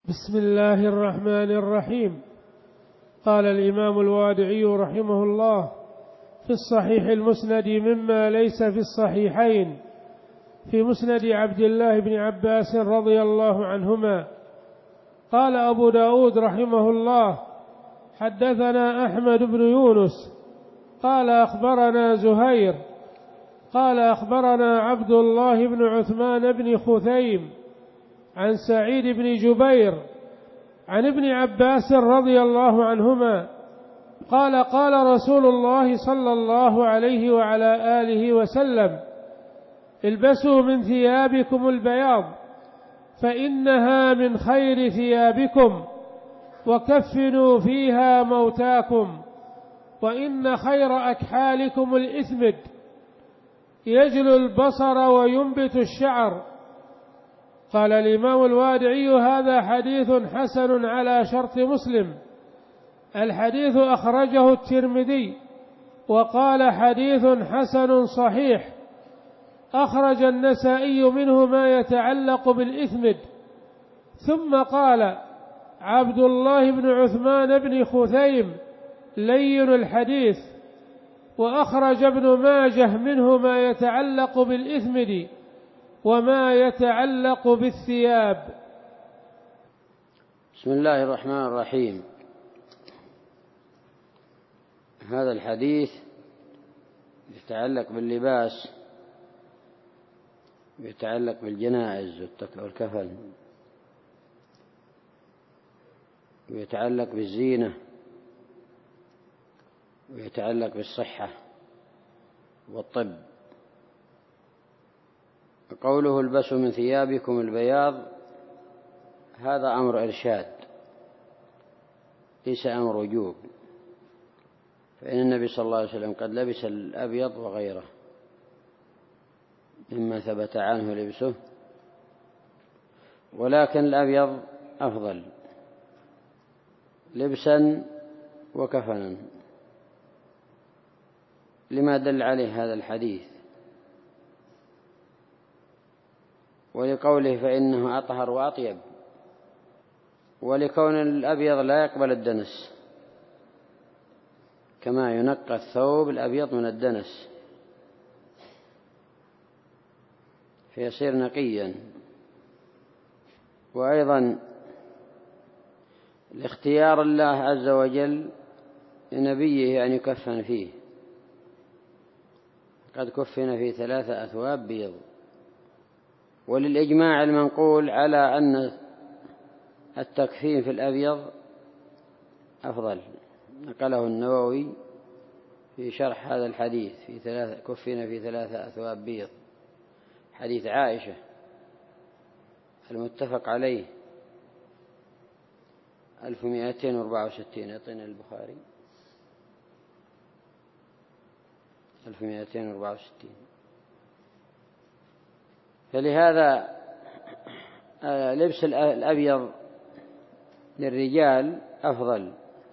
بسم الله الرحمن الرحيم. قال الإمام الوادعي رحمه الله في الصحيح المسند مما ليس في الصحيحين في مسند عبد الله بن عباس رضي الله عنهما. قال أبو داود رحمه الله حدثنا أحمد بن يونس قال أخبرنا زهير قال أخبرنا عبد الله بن عثمان بن خثيم عن سعيد بن جبير عن ابن عباس رضي الله عنهما قال قال رسول الله صلى الله عليه وعلى آله وسلم: البسوا من ثيابكم البياض فإنها من خير ثيابكم، وكفنوا فيها موتاكم، وإن خير أكحالكم الإثمد يجلو البصر وينبت الشعر. قال الإمام الوادعي: هذا حديث حسن على شرط مسلم. الحديث أخرجه الترمذي وقال حديث حسن صحيح. أخرج النسائي منه ما يتعلق بالإثمد. ثم قال عبد الله بن عثمان بن خثيم لين الحديث. وأخرج ابن ماجه منه ما يتعلق بالإثمد وما يتعلق بالثياب. بسم الله الرحمن الرحيم. هذا الحديث يتعلق باللباس، يتعلق بالجنائز والكفن، ويتعلق بالزينة، ويتعلق بالصحة والطب. قوله: البسوا من ثيابكم البياض، هذا أمر إرشاد ليس أمر وجوب، فإن النبي صلى الله عليه وسلم قد لبس الأبيض وغيره مما ثبت عنه لبسه، ولكن الأبيض أفضل لبسا وكفنا لما دل عليه هذا الحديث، ولقوله فإنه أطهر وأطيب، ولكون الأبيض لا يقبل الدنس، كما ينقى الثوب الأبيض من الدنس فيصير نقيا. وأيضا لاختيار الله عز وجل لنبيه أن يكفن فيه، قد كفن في 3 أثواب بيض. وللإجماع المنقول على أن التكفين في الأبيض أفضل، نقله النووي في شرح هذا الحديث كفن في 3 أثواب بيض، حديث عائشة المتفق عليه 1264. يعطينا البخاري 1264. فلهذا لبس الأبيض للرجال أفضل،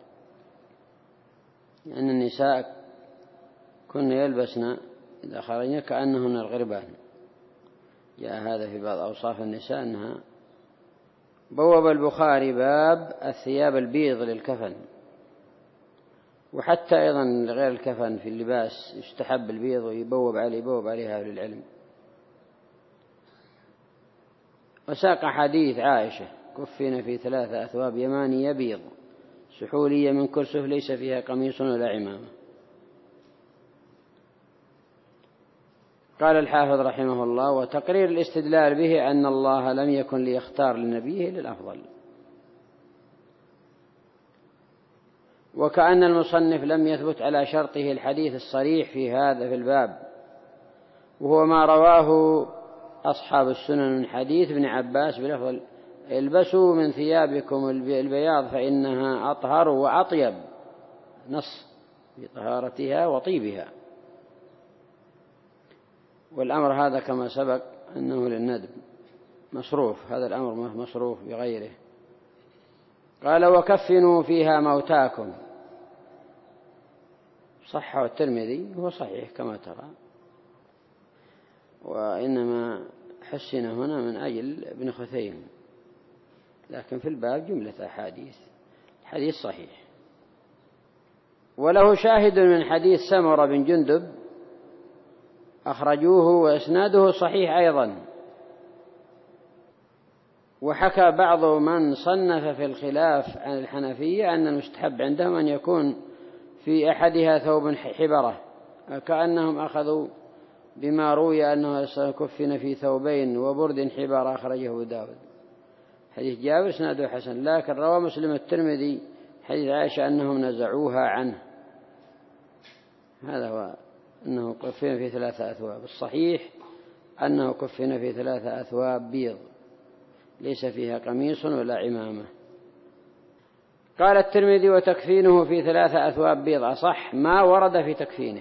لأن النساء كن يلبسن إذا خرجن كأنهن الغربان. جاء هذا في بعض أوصاف النساء أنها. بوب البخاري باب الثياب البيض للكفن، وحتى أيضا لغير الكفن في اللباس يستحب البيض ويبوب عليها أهل العلم. وساق حديث عائشة: كفن في 3 أثواب يمانية بيض سحولية من كرسف ليس فيها قميص ولا عمامة. قال الحافظ رحمه الله: وتقرير الاستدلال به أن الله لم يكن ليختار لنبيه للأفضل، وكأن المصنف لم يثبت على شرطه الحديث الصريح في هذا في الباب، وهو ما رواه أصحاب السنن من حديث ابن عباس بلفظ: البسوا من ثيابكم البياض فإنها أطهر وأطيب، نص في طهارتها وطيبها. والأمر هذا كما سبق أنه للندب مصروف، هذا الأمر مصروف بغيره. قال: وكفنوا فيها موتاكم. صحه الترمذي، هو صحيح كما ترى، وإنما حسن هنا من أجل ابن خثيم، لكن في الباب جملة أحاديث، حديث صحيح. وله شاهد من حديث سمرة بن جندب أخرجوه وإسناده صحيح أيضا. وحكى بعض من صنف في الخلاف عن الحنفية أن المستحب عندهم أن يكون في أحدها ثوب حبرة، كأنهم أخذوا بما روي أنه كفن في ثوبين وبرد حبرة أخرجه أبو داود. حديث جابر إسناده حسن، لكن روى مسلم الترمذي حديث عائشة أنهم نزعوها عنه، هذا هو أنه كفن في 3 أثواب. الصحيح أنه كفن في 3 أثواب بيض ليس فيها قميص ولا عمامة. قال الترمذي وتكفينه في 3 أثواب بيض أصح ما ورد في تكفينه،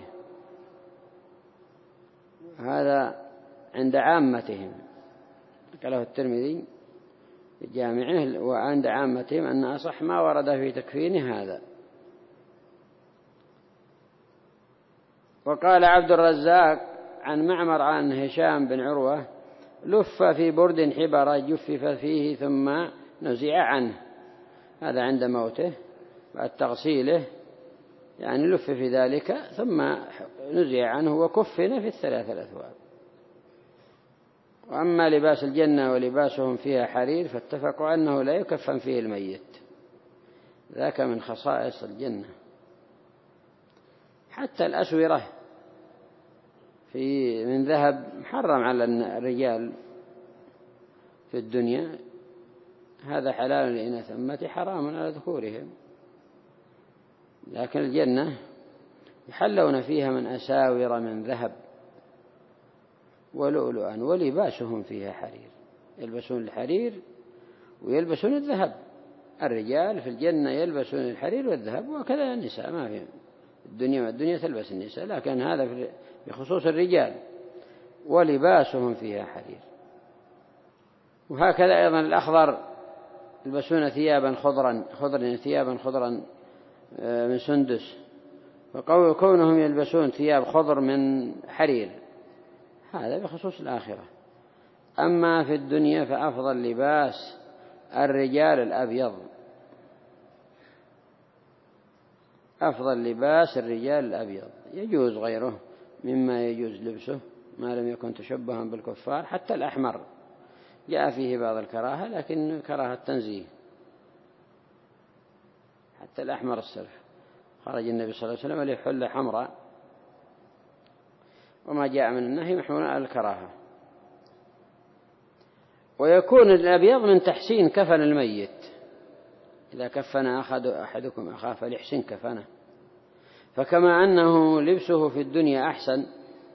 هذا عند عامتهم، قاله الترمذي في جامعه، وعند عامتهم أن أصح ما ورد في تكفينه هذا. وقال عبد الرزاق عن معمر عن هشام بن عروة لف في برد حبر جفف فيه ثم نزع عنه، هذا عند موته بعد تغسيله، يعني لف في ذلك ثم نزع عنه وكفن في 3 الأثواب. وأما لباس الجنة ولباسهم فيها حرير فاتفقوا أنه لا يكفن فيه الميت، ذاك من خصائص الجنة. حتى الأسورة من ذهب محرم على الرجال في الدنيا، هذا حلال لإناث أمتي حرام على ذكورهم، لكن الجنة يحلون فيها من أساور من ذهب ولؤلؤا ولباسهم فيها حرير، يلبسون الحرير ويلبسون الذهب. الرجال في الجنة يلبسون الحرير والذهب، وكذا النساء، ما في الدنيا تلبس النساء، لكن هذا بخصوص الرجال، ولباسهم فيها حرير. وهكذا أيضا الأخضر يلبسون ثيابا خضرا من سندس، وكونهم يلبسون ثياب خضر من حرير هذا بخصوص الآخرة. أما في الدنيا فأفضل لباس الرجال الأبيض، أفضل لباس الرجال الأبيض، يجوز غيره مما يجوز لبسه ما لم يكن تشبها بالكفار. حتى الأحمر جاء فيه بعض الكراهة، لكن كراهة تنزيه. حتى الأحمر السلف خرج النبي صلى الله عليه وسلم عليه حلة حمراء، وما جاء من النهي محمول على الكراهة. ويكون الأبيض من تحسين كفن الميت، إذا كفن أحدكم أخاه فليحسن كفنه، فكما أنه لبسه في الدنيا أحسن،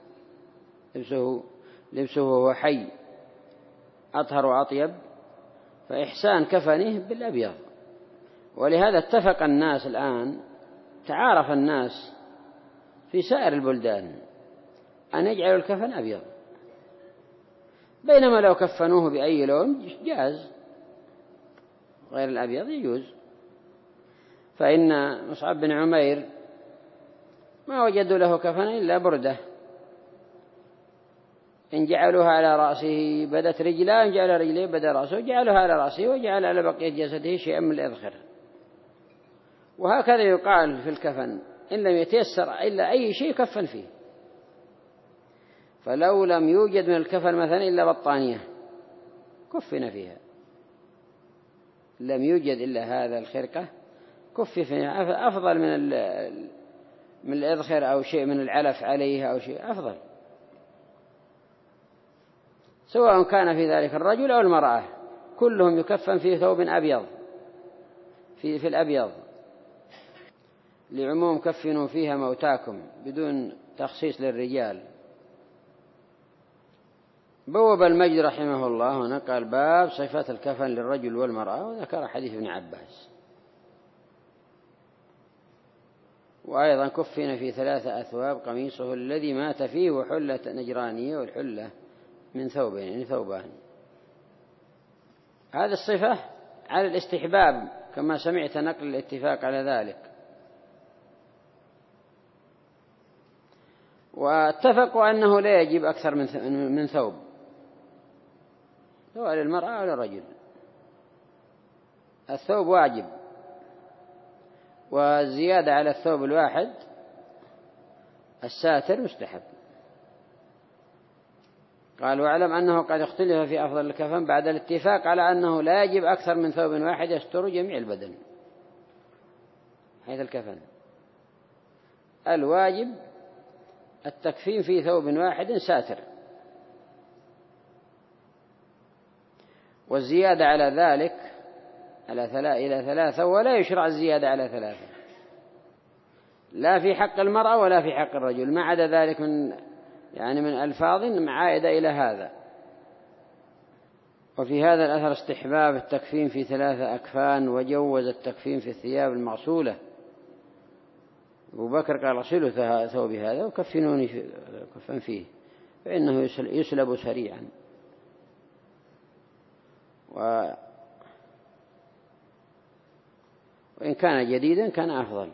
لبسه وهو حي أطهر وأطيب، فإحسان كفنه بالأبيض. ولهذا اتفق الناس الآن، تعارف الناس في سائر البلدان أن يجعلوا الكفن أبيض، بينما لو كفنوه بأي لون جاز، غير الأبيض يجوز. فإن مصعب بن عمير ما وجدوا له كفن إلا بردة، إن جعلوها على رأسه بدت رجلاه، إن جعل رجليه بدا رأسه، جعلوها على رأسه وجعل على بقية جسده شيئا من الإذخر. وهكذا يقال في الكفن، إن لم يتيسر إلا أي شيء كفن فيه. فلو لم يوجد من الكفن مثلا إلا بطانية كفن فيها، لم يوجد إلا هذا الخرقة كفن فيها، أفضل من الإذخر أو شيء من العلف عليها أو شيء أفضل، سواء كان في ذلك الرجل أو المرأة، كلهم يكفن في ثوب أبيض، في الأبيض، لعموم كفنوا فيها موتاكم بدون تخصيص للرجال. بوب المجد رحمه الله ونقل باب صفات الكفن للرجل والمرأة، وذكر حديث ابن عباس. وأيضا كفن في 3 أثواب، قميصه الذي مات فيه وحلة نجرانية، والحلة من ثوبين، يعني ثوبان. هذه الصفة على الاستحباب كما سمعت نقل الاتفاق على ذلك. واتفقوا أنه لا يجب أكثر من ثوب، سواء للمرأة أو للرجل. الثوب واجب، والزيادة على الثوب الواحد الساتر مستحب. قال واعلم أنه قد اختلف في أفضل الكفن بعد الاتفاق على أنه لا يجب أكثر من ثوب واحد يستر جميع البدن، حيث الكفن الواجب التكفين في ثوب واحد ساتر، والزيادة على ذلك إلى 3، ولا يشرع الزيادة على 3 لا في حق المرأة ولا في حق الرجل، ما عدا ذلك من ألفاظ عائدة إلى هذا. وفي هذا الأثر استحباب التكفين في 3 أكفان، وجوز التكفين في الثياب المغسولة. أبو بكر قال اغسلوا ثوبي هذا وكفنوني كفن فيه فإنه يسلب سريعا. وإن كان جديدا كان أفضل.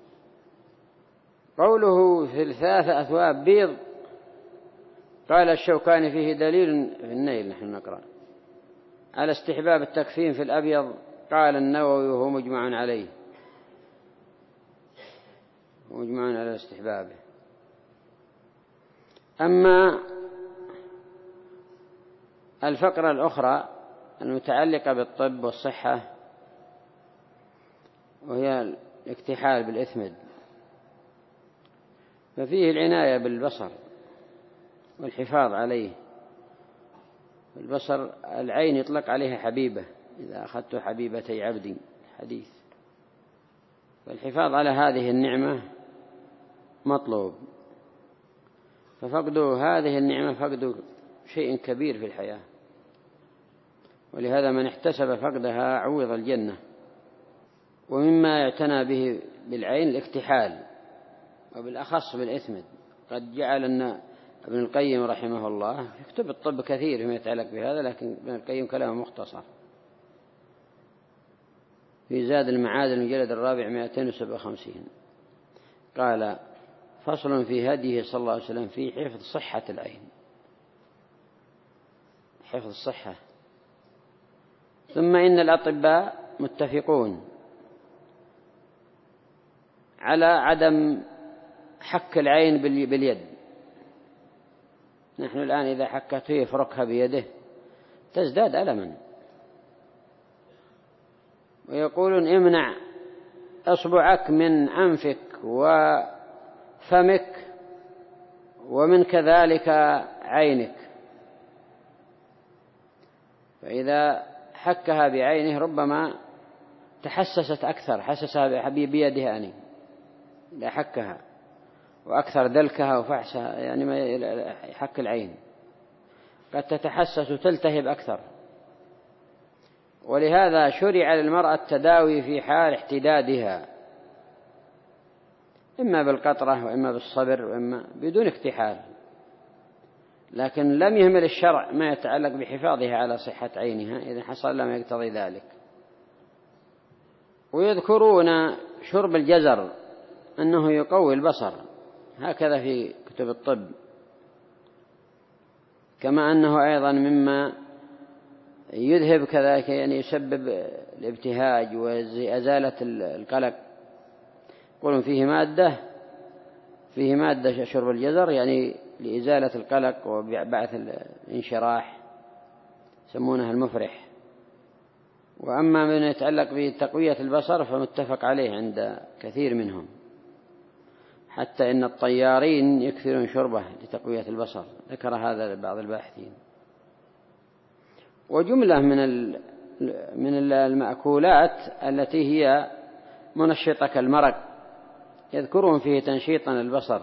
قوله في 3 أثواب بيض، قال الشوكاني فيه دليل في النيل، نحن نقرأ على استحباب التكفين في الأبيض. قال النووي وهو مجمع عليه، مجمع على استحبابه. أما الفقرة الأخرى المتعلقة بالطب والصحة، وهي الاكتحال بالإثمد، ففيه العناية بالبصر والحفاظ عليه. البصر العين يطلق عليها حبيبة، إذا أخذت حبيبتي عبدي حديث، فالحفاظ على هذه النعمة مطلوب، ففقد هذه النعمة فقد شيء كبير في الحياة، ولهذا من احتسب فقدها عوض الجنة. ومما يعتنى به بالعين الاكتحال، وبالأخص بالإثمد. قد جعل أن ابن القيم رحمه الله يكتب الطب كثير فيما يتعلق بهذا، لكن ابن القيم كلامه مختصر في زاد المعاد المجلد 4 257. قال فصل في هديه صلى الله عليه وسلم في حفظ صحة العين، حفظ الصحة. ثم إن الأطباء متفقون على عدم حك العين باليد. نحن الآن إذا حكته يفركها بيده تزداد ألما، ويقولون امنع أصبعك من أنفك وفمك ومن كذلك عينك، فإذا حكها بعينه ربما تحسست أكثر، حسسها بيدها أني إذا حكها، وأكثر دلكها وفحسها، يعني ما يحك العين قد تتحسس وتلتهب أكثر. ولهذا شرع للمرأة التداوي في حال احتدادها، إما بالقطرة وإما بالصبر وإما بدون اكتحال، لكن لم يهمل الشرع ما يتعلق بحفاظها على صحة عينها إذا حصل لما يقتضي ذلك. ويذكرون شرب الجزر أنه يقوي البصر، هكذا في كتب الطب، كما أنه أيضا مما يذهب كذلك، يعني يسبب الابتهاج وإزالة القلق. يقولون فيه مادة شرب الجزر يعني لإزالة القلق وبعث الانشراح، يسمونها المفرح. وأما من يتعلق بتقوية البصر فمتفق عليه عند كثير منهم، حتى إن الطيارين يكثرون شربه لتقوية البصر، ذكر هذا بعض الباحثين. وجملة من المأكولات التي هي منشطة كالمرق يذكرون فيه تنشيطا البصر.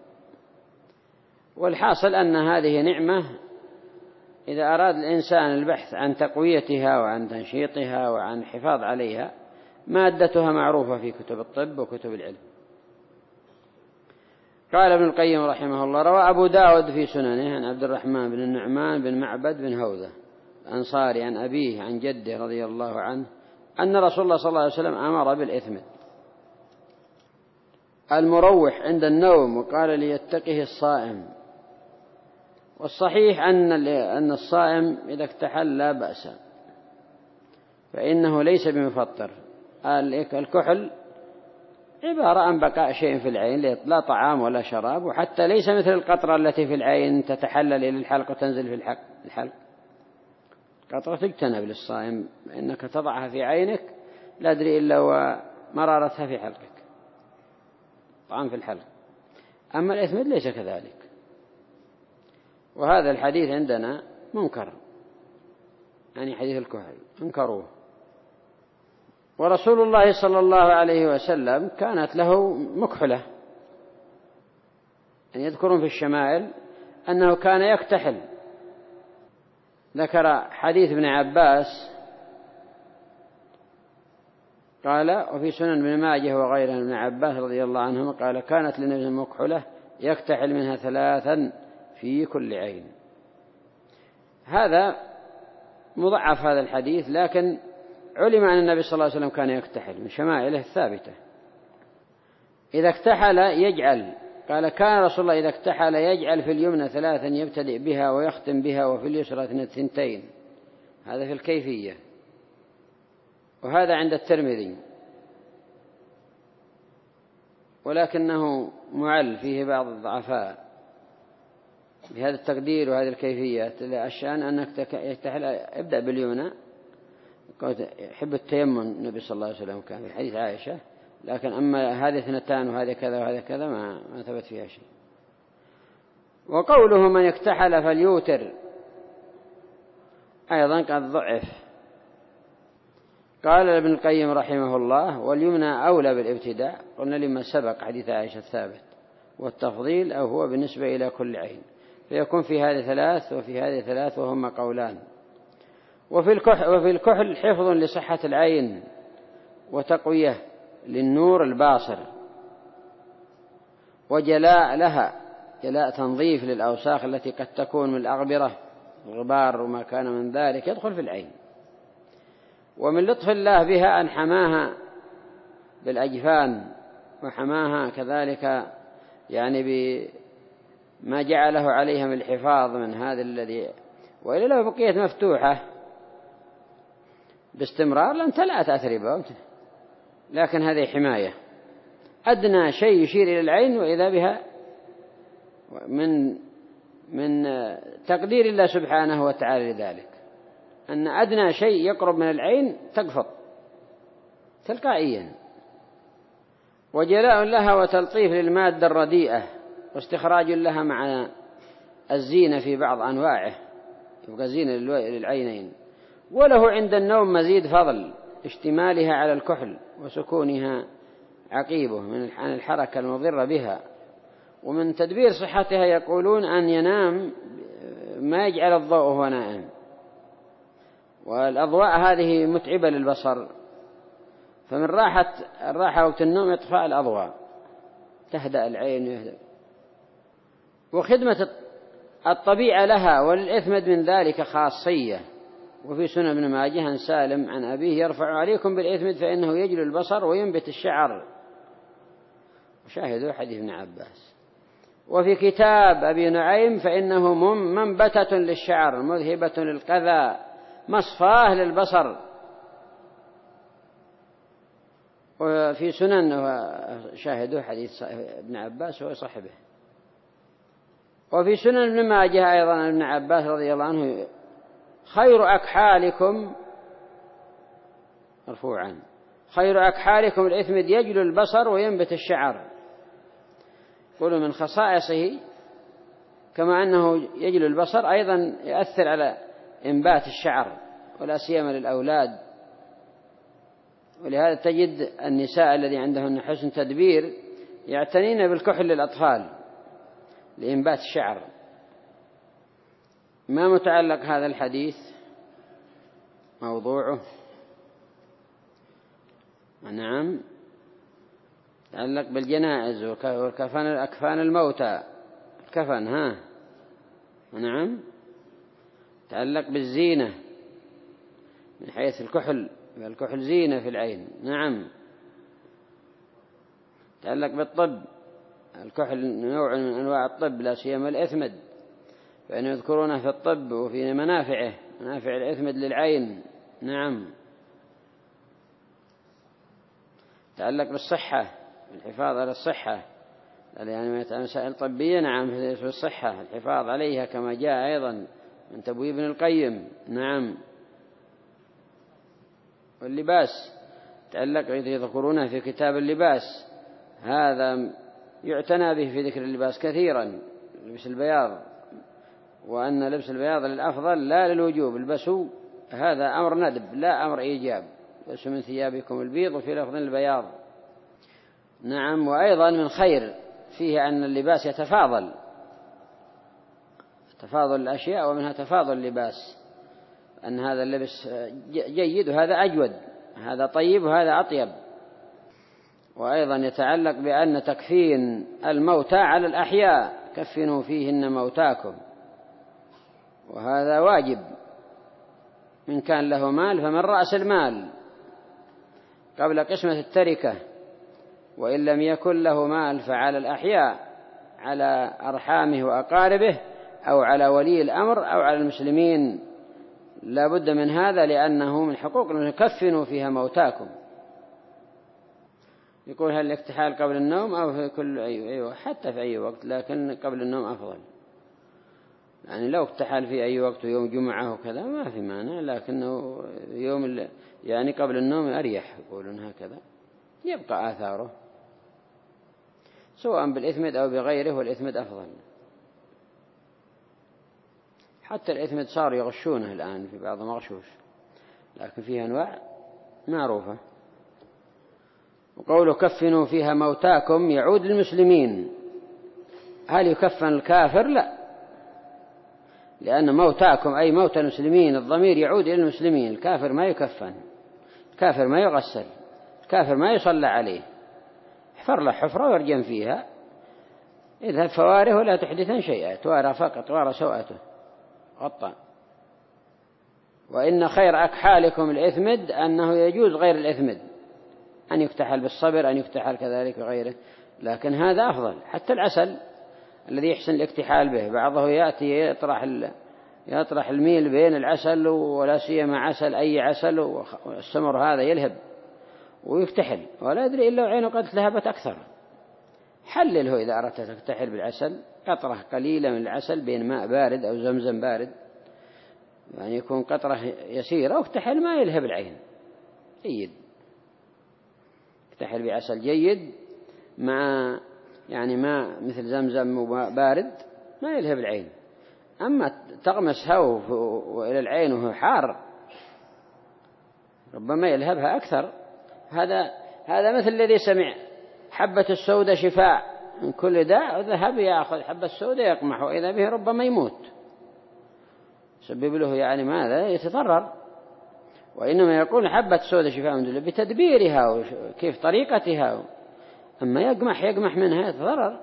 والحاصل أن هذه نعمة إذا أراد الإنسان البحث عن تقويتها وعن تنشيطها وعن الحفاظ عليها مادتها معروفة في كتب الطب وكتب العلم. قال ابن القيم رحمه الله روى أبو داود في سننه عن عبد الرحمن بن النعمان بن معبد بن هوذة الأنصاري عن أبيه عن جده رضي الله عنه أن رسول الله صلى الله عليه وسلم أمر بالإثم المروح عند النوم، وقال ليتقه الصائم. والصحيح أن الصائم إذا اكتحل لا بأس، فإنه ليس بمفطر. الكحل عبارة عن بقاء شيء في العين، لا طعام ولا شراب، وحتى ليس مثل القطرة التي في العين تتحلل إلى الحلق وتنزل في الحلق. قطرة تجتنب للصائم، إنك تضعها في عينك لا أدري إلا ومرارتها في حلقك، طعام في الحلق. أما الإثمد ليس كذلك. وهذا الحديث عندنا منكر، يعني حديث الكحل انكروه. ورسول الله صلى الله عليه وسلم كانت له مكحلة، يعني يذكرون في الشمائل أنه كان يكتحل. ذكر حديث ابن عباس قال: وفي سنن ابن ماجه وغيره ابن عباس رضي الله عنهما قال: كانت للنبي مكحلة يكتحل منها 3 في كل عين. هذا مضعف هذا الحديث، لكن علم أن النبي صلى الله عليه وسلم كان يكتحل، من شمائله الثابتة. إذا اكتحل يجعل، قال: كان رسول الله إذا اكتحل يجعل في اليمنى 3 يبتدئ بها ويختم بها، وفي اليسرى 2. هذا في الكيفية، وهذا عند الترمذي، ولكنه معل فيه بعض الضعفاء بهذا التقدير وهذه الكيفية. الشأن أنك يكتحل ابدأ باليمنى، يحب التيمم النبي صلى الله عليه وسلم كان في حديث عائشة، لكن أما هذه 2 وهذا كذا وهذا كذا ما ثبت فيها شيء. وقوله من يكتحل فليوتر أيضا قد ضعف. قال ابن القيم رحمه الله: واليمنى أولى بالابتداء، قلنا لما سبق حديث عائشة الثابت، والتفضيل أو هو بالنسبة إلى كل عين، فيكون في هذه 3 وفي هذه 3، وهما قولان. وفي الكحل حفظ لصحة العين وتقوية للنور الباصر، وجلاء لها، جلاء تنظيف للأوساخ التي قد تكون من الأغبرة، الغبار وما كان من ذلك يدخل في العين. ومن لطف الله بها أن حماها بالأجفان، وحماها كذلك يعني بما جعله عليها من الحفاظ من هذا الذي، وإلا لو بقيت مفتوحة باستمرار لامتلأت أثربة، لكن هذه حماية. أدنى شيء يشير إلى العين، وإذا بها من تقدير الله سبحانه وتعالى لذلك، أن أدنى شيء يقرب من العين تقفض تلقائيا. وجلاء لها وتلطيف للمادة الرديئة، واستخراج لها مع الزينة في بعض أنواعه، يبقى زينة للعينين. وله عند النوم مزيد فضل اشتمالها على الكحل وسكونها عقيبه عن الحركة المضرة بها. ومن تدبير صحتها يقولون أن ينام ما يجعل الضوء وهو نائم، والأضواء هذه متعبة للبصر، فمن الراحة وقت النوم إطفاء الأضواء تهدأ العين ويهدأ. وخدمة الطبيعة لها وللإثمد من ذلك خاصية. وفي سنن ابن ماجه عن سالم عن أبيه: يرفع عليكم بالإثمد فإنه يجلو البصر وينبت الشعر. وشاهدوا حديث ابن عباس. وفي كتاب أبي نعيم: فإنه منبتة للشعر مذهبة للقذى مصفاه للبصر. وفي سنن شاهدوا حديث ابن عباس وصحبه. وفي سنن ابن ماجه أيضا ابن عباس رضي الله عنه: خير أكحالكم مرفوعا، خير أكحالكم الإثمد يجلو البصر وينبت الشعر. يقولوا من خصائصه كما أنه يجلو البصر أيضا يؤثر على إنبات الشعر، ولا سيما للأولاد. ولهذا تجد النساء الذي عندهن حسن تدبير يعتنين بالكحل للأطفال لإنبات الشعر. ما متعلق هذا الحديث؟ موضوعه نعم تعلق بالجنائز والكفن، أكفان الموتى، الكفن نعم تعلق بالزينة من حيث الكحل زينة في العين. نعم تعلق بالطب، الكحل نوع من أنواع الطب، لا سيما الإثمد، فإنه يذكرونه في الطب وفي منافع الإثمد للعين. نعم يتعلق بالصحة، الحفاظ على الصحة، يعني مسائل طبية نعم في الصحة، الحفاظ عليها كما جاء أيضا من تبويب ابن القيم. نعم. واللباس يتعلق يذكرونه في كتاب اللباس، هذا يعتنى به في ذكر اللباس كثيرا، لبس البياض، وأن لبس البياض للأفضل لا للوجوب، البسوا هذا أمر ندب لا أمر إيجاب، لبسوا من ثيابكم البيض وفي لفظ البياض. نعم. وأيضا من خير فيه أن اللباس يتفاضل، تفاضل الأشياء ومنها تفاضل اللباس، أن هذا اللبس جيد وهذا أجود، هذا طيب وهذا أطيب. وأيضا يتعلق بأن تكفين الموتى على الأحياء، كفنوا فيهن موتاكم، وهذا واجب، من كان له مال فمن رأس المال قبل قسمة التركة، وإن لم يكن له مال فعلى الأحياء، على أرحامه وأقاربه أو على ولي الأمر أو على المسلمين، لا بد من هذا، لأنه من حقوق أن كفنوا فيها موتاكم. يقول هل الاكتحال قبل النوم أو في كل أيوة حتى في أي وقت، لكن قبل النوم أفضل، يعني لو اكتحل في أي وقت يوم جمعة وكذا ما في مانع، لكنه يوم يعني قبل النوم أريح، يقولون هكذا يبقى آثاره سواء بالإثمد أو بغيره، والإثمد أفضل. حتى الإثمد صار يغشونه الآن في بعض مغشوش، لكن فيها أنواع معروفة. وقوله كفنوا فيها موتاكم يعود للمسلمين. هل يكفن الكافر؟ لا، لأن موتاكم أي موت المسلمين، الضمير يعود إلى المسلمين، الكافر ما يكفن، الكافر ما يغسل، الكافر ما يصلى عليه، احفر له حفرة ويرجم فيها، اذهب فواره ولا تحدثن شيئا، توارى فقط، توارى سوءته غطى. وإن خير أكحالكم الإثمد، أنه يجوز غير الإثمد أن يكتحل بالصبر، أن يكتحل كذلك غيره، لكن هذا أفضل. حتى العسل الذي يحسن الاكتحال به، بعضه يأتي يطرح الميل بين العسل، ولا سيما عسل أي عسل، والسمر هذا يلهب ويكتحل ولا يدري إلا عينه قد لهبت أكثر. حلله إذا أردت تكتحل بالعسل، قطرة قليلة من العسل بين ماء بارد أو زمزم بارد، يعني يكون قطرة يسيرة، واكتحل ما يلهب العين، جيد، اكتحل بعسل جيد مع يعني ماء مثل زمزم بارد ما يلهب العين. أما تغمس هو وإلى العين وهو حار ربما يلهبها أكثر. هذا مثل الذي سمع حبة السودة شفاء من كل داء، ذهب يأخذ حبة السودة يقمح، وإذا به ربما يموت، سبب له يعني ماذا يتضرر. وإنما يقول حبة السودة شفاء من دل بتدبيرها وكيف طريقتها، أما يقمح منها يتضرر.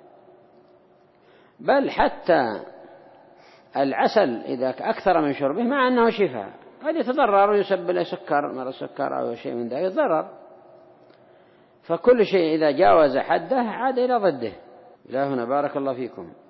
بل حتى العسل إذا أكثر من شربه مع أنه شفاء قد يتضرر ويسبب له سكر، مرض السكر أو شيء من ذلك يتضرر. فكل شيء إذا جاوز حده عاد إلى ضده. إلى هنا بارك الله فيكم.